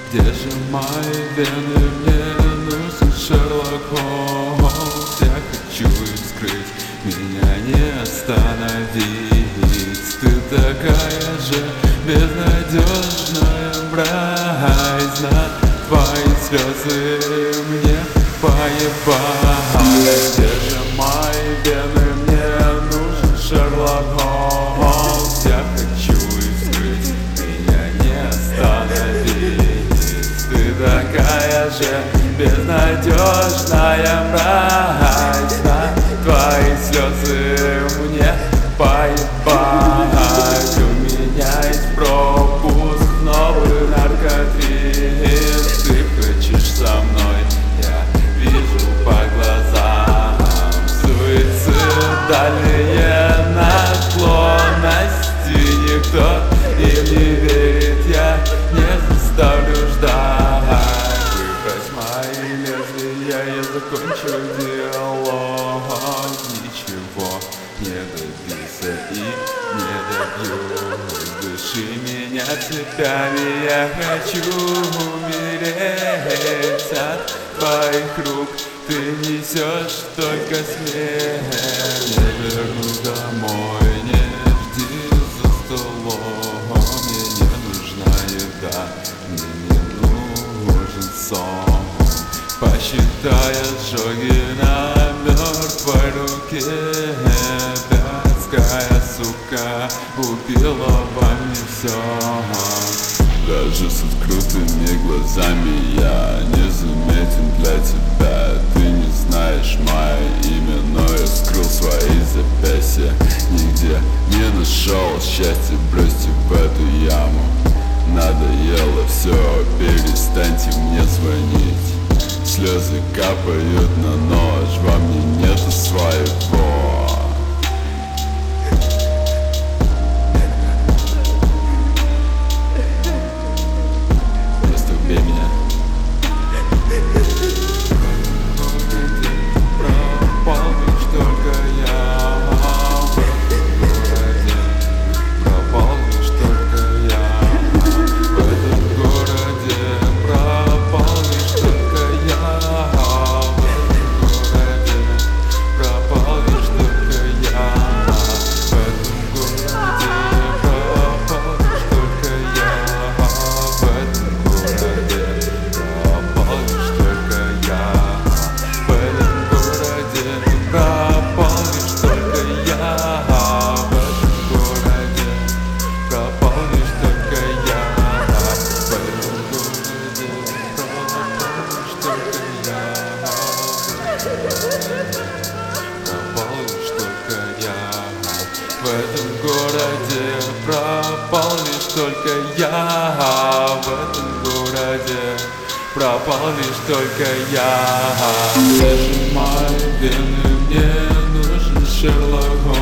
Где же мои вены? Мне нужен Шерлок Холмс. Я хочу их скрыть, меня не остановить. Ты такая же безнадежная, брать на твои слезы мне поебать. Где же мои вены? Мне нужен Шерлок Холмс. Я хочу их скрыть, меня не остановить. Ты такая же безнадежная, мразь, на твои слезы мне поебать. У меня есть пропуск в новый наркотрip. Ты хочешь со мной, я вижу по глазам. Суицидальные наклонности, никто им не верит, я не заставлю ждать. Выбрось мои лезвия, я закончу диалог. Ничего не добился и не добьюсь. Дыши меня цепями, я хочу умереть от твоих рук. Ты несешь только смерть. Я вернусь домой, не жди за столом. Мне не нужна еда, мне не нужен сон. Посчитай ожоги на мертвой руке. Вятская сука убила во мне все. Даже с открытыми глазами я не заметен для тебя. Ты не знаешь мое имя, но я скрыл свои запястья. Нигде не нашел счастья, бросьте в эту яму. Надоело все, перестаньте мне звонить. Слезы капают на ночь, во мне нету своего. Просто убей меня. Пропал лишь только я в этом городе. Пропал лишь только я в этом городе. Пропал лишь только я в этом городе. Пропал лишь только я в этом городе. Пропал лишь только я в этом городе. Пропал лишь только я в этом городе. Пропал лишь только я в этом городе. Пропал лишь только я в этом городе. Пропал лишь только я пропал лишь только я в этом городе. Пропал лишь только я в этом городе. Пропал лишь только я. Где же мои вены? Мне нужен Шерлок Холмс.